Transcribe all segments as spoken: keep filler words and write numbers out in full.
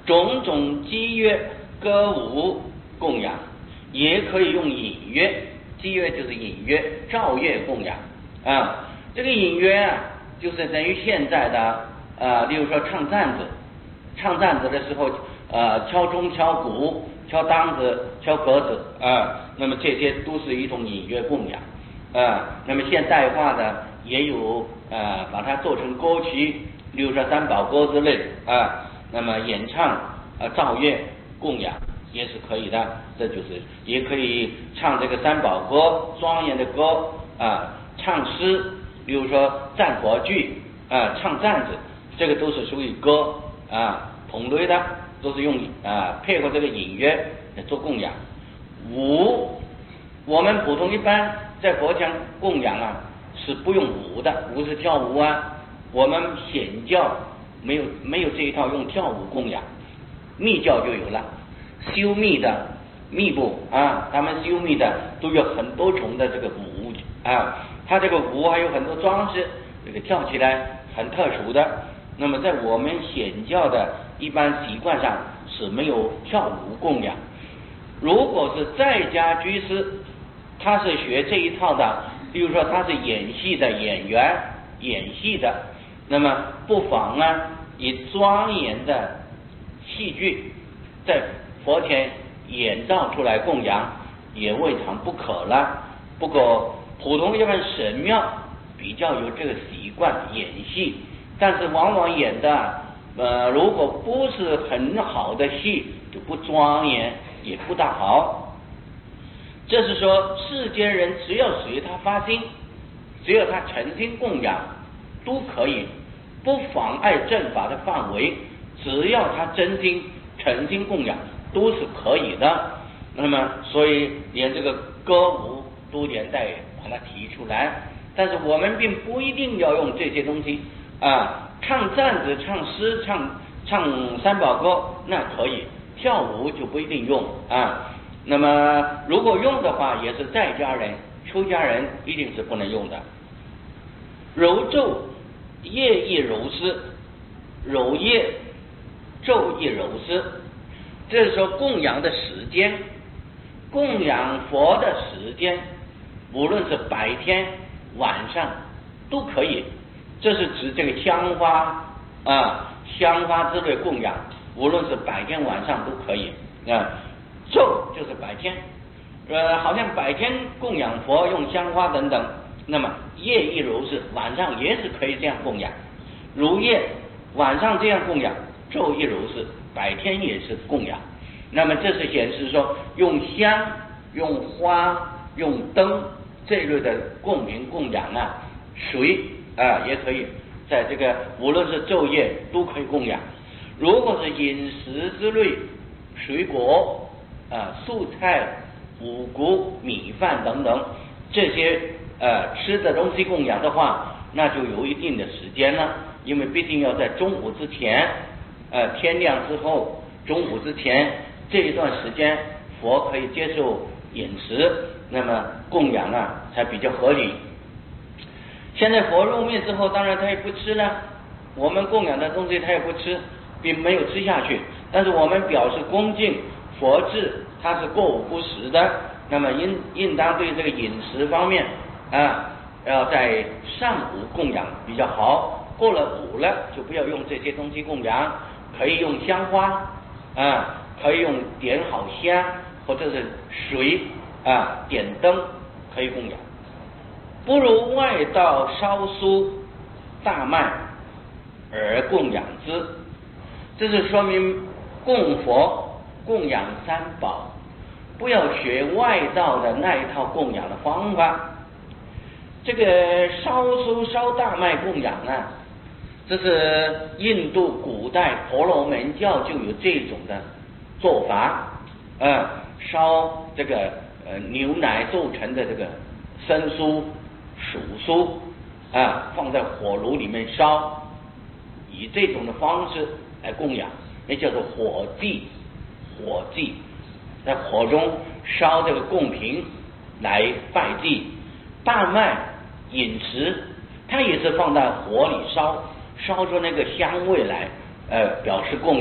种种祭乐歌舞供养，也可以用引乐，祭乐就是引乐，照乐供养啊。这个引乐啊，就是等于现在的呃，例如说唱赞子，唱赞子的时候，呃，敲钟、敲鼓、敲当子、敲格子啊，那么这些都是一种引乐供养啊。那么现代化的也有呃，把它做成歌曲，例如说三宝歌之类啊，那么演唱呃照乐供养也是可以的。这就是也可以唱这个三宝歌，庄严的歌啊，唱诗，比如说赞佛句啊，唱赞子，这个都是属于歌啊，同类的，都是用啊配合这个引乐来做供养。舞，我们普通一般在佛前供养啊是不用舞的，舞是跳舞啊，我们显教没有没有这一套用跳舞供养，密教就有了，修密的密部啊，他们修密的都有很多重的这个舞啊，它这个舞还有很多装饰，这个跳起来很特殊的。那么在我们显教的一般习惯上是没有跳舞供养。如果是在家居士，他是学这一套的，比如说他是演戏的演员，演戏的，那么不妨啊以庄严的戏剧在佛前演造出来供养，也未尝不可了。不过普通一般神庙比较有这个习惯演戏，但是往往演的呃如果不是很好的戏，就不庄严，也不大好。这是说世间人只要随他发心，只要他诚心供养都可以，不妨碍正法的范围，只要他真心诚心供养都是可以的。那么所以连这个歌舞都连带把它提出来，但是我们并不一定要用这些东西啊，唱赞子、唱诗、唱唱三宝歌那可以，跳舞就不一定用啊。那么如果用的话，也是在家人、出家人一定是不能用的。揉咒夜亦揉思，揉夜昼亦揉思，这是说供养的时间，供养佛的时间，无论是白天晚上都可以。这是指这个香花啊、香花之类供养，无论是白天晚上都可以啊。昼就是白天，呃，好像白天供养佛用香花等等，那么夜亦如是，晚上也是可以这样供养。如夜晚上这样供养，昼亦如是，白天也是供养。那么这是显示说，用香、用花、用灯这类的供品供养啊，水啊也可以，在这个无论是昼夜都可以供养。如果是饮食之类，水果啊、素菜、五谷、米饭等等这些呃吃的东西供养的话，那就有一定的时间了，因为毕竟要在中午之前，呃天亮之后，中午之前这一段时间，佛可以接受饮食，那么供养啊才比较合理。现在佛入灭之后，当然他也不吃了，我们供养的东西他也不吃，并没有吃下去，但是我们表示恭敬。佛制它是过午不食的，那么应应当对这个饮食方面啊，要在上午供养比较好，过了午了就不要用这些东西供养，可以用香花啊，可以用点好香或者是水啊，点灯可以供养。不如外道烧酥大麦而供养之，这是说明供佛供养三宝，不要学外道的那一套供养的方法。这个烧酥烧大麦供养呢，这是印度古代婆罗门教就有这种的做法，呃，烧这个呃牛奶做成的这个生酥、熟酥啊，放在火炉里面烧，以这种的方式来供养，那叫做火祭。火祭在火中烧这个供品来拜祭。大麦饮食它也是放在火里烧，烧出那个香味来，呃，表示供养。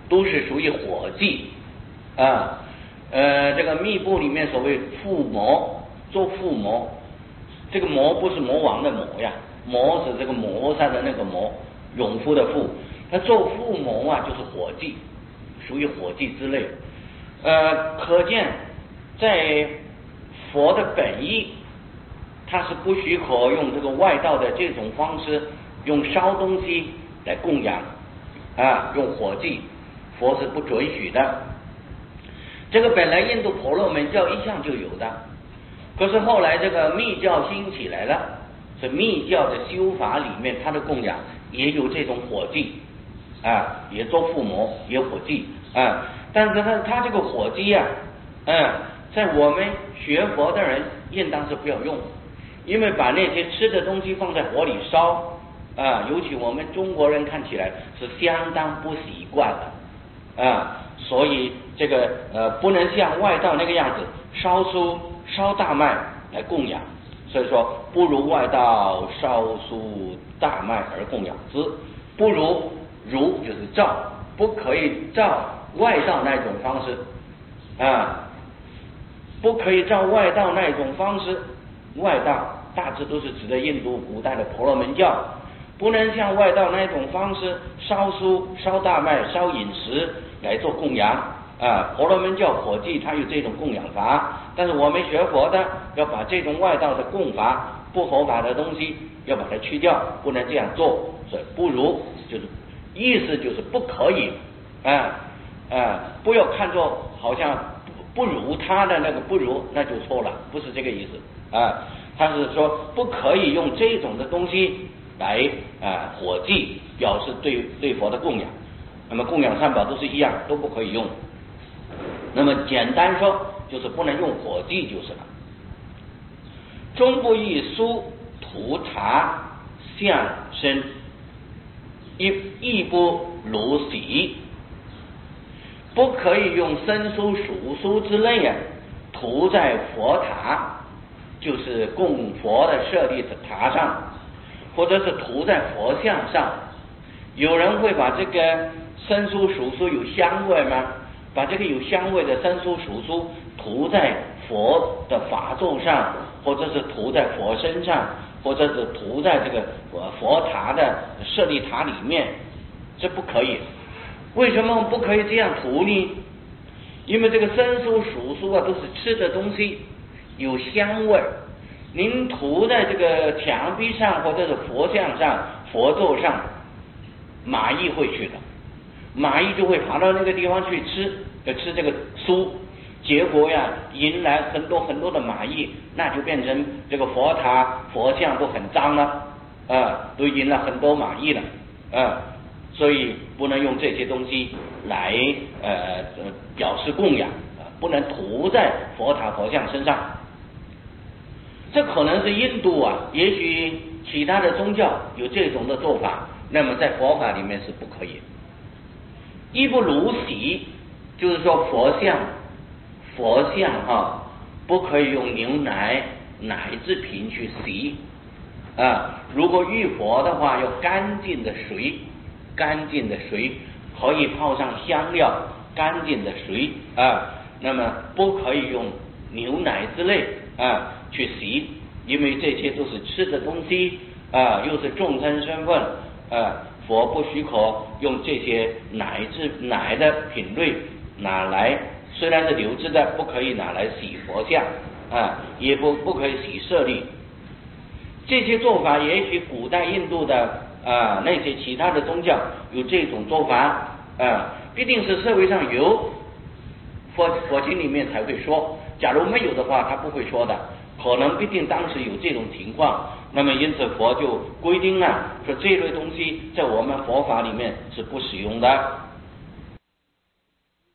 都是属于火祭啊。呃，这个密部里面所谓附魔，做附魔，这个魔不是魔王的魔呀，魔是这个磨砂的那个磨，勇夫的夫，他做附魔啊，就是火祭，属于火祭之类。呃，可见在佛的本意，他是不许可用这个外道的这种方式，用烧东西来供养啊，用火祭，佛是不准许的。这个本来印度婆罗门教一向就有的，可是后来这个密教兴起来了，所以密教的修法里面，它的供养也有这种火祭啊，也做附魔，也火祭啊。但是它它这个火祭啊，嗯，在我们学佛的人应当是不要用，因为把那些吃的东西放在火里烧啊，尤其我们中国人看起来是相当不习惯的啊。所以这个呃不能像外道那个样子烧酥烧大麦来供养，所以说不如外道烧酥大麦而供养之，不如如就是照，不可以照外道那种方式啊，不可以照外道那种方式，外道大致都是指的印度古代的婆罗门教，不能像外道那种方式烧酥烧大麦烧饮食来做供养啊。婆罗门教火祭它有这种供养法，但是我们学佛的要把这种外道的供法不合法的东西要把它去掉，不能这样做，所以不如就是意思就是不可以啊啊，不要看作好像不如他的那个不如，那就错了，不是这个意思啊。他是说不可以用这种的东西来啊火祭表示对对佛的供养，那么供养三宝都是一样，都不可以用。那么简单说就是不能用火祭就是了。终不宜酥涂茶相身，亦亦不如洗，不可以用生酥、熟酥之类啊涂在佛塔，就是供佛的舍利的塔上，或者是涂在佛像上。有人会把这个生酥、熟酥有香味吗？把这个有香味的生酥、熟酥涂在佛的法座上，或者是涂在佛身上，或者是涂在这个佛塔的舍利塔里面，这不可以。为什么不可以这样涂呢？因为这个生酥、熟酥啊都是吃的东西，有香味，您涂在这个墙壁上或者是佛像上、佛座上，蚂蚁会去的，蚂蚁就会爬到那个地方去吃，要吃这个酥，结果呀引来很多很多的蚂蚁，那就变成这个佛塔、佛像都很脏了啊，都引了很多蚂蚁了啊，所以不能用这些东西来呃表示供养，不能涂在佛塔、佛像身上。这可能是印度啊，也许其他的宗教有这种的做法，那么在佛法里面是不可以。亦不如洗，就是说佛像佛像哈、啊、不可以用牛奶奶制品去洗啊。如果浴佛的话，要干净的水，干净的水可以泡上香料，干净的水啊，那么不可以用牛奶之类啊去洗，因为这些都是吃的东西啊，又是众生身份啊，佛不许可用这些奶制奶的品类拿来，虽然是流质的，不可以拿来洗佛像啊，也不不可以洗舍利。这些做法也许古代印度的啊那些其他的宗教有这种做法啊，必定是社会上有，佛佛经里面才会说，假如没有的话他不会说的，可能必定当时有这种情况，那么因此佛就规定了说这类东西在我们佛法里面是不使用的。